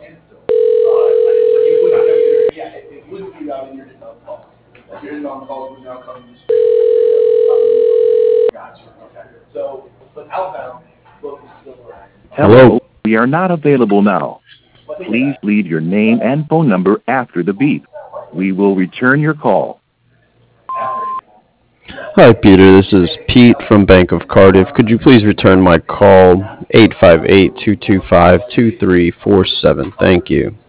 Hello, we are not available now. Please leave your name and phone number after the beep. We will return your call. Hi, Peter. This is Pete from Bank of Cardiff. Could you please return my call 858-225-2347? Thank you.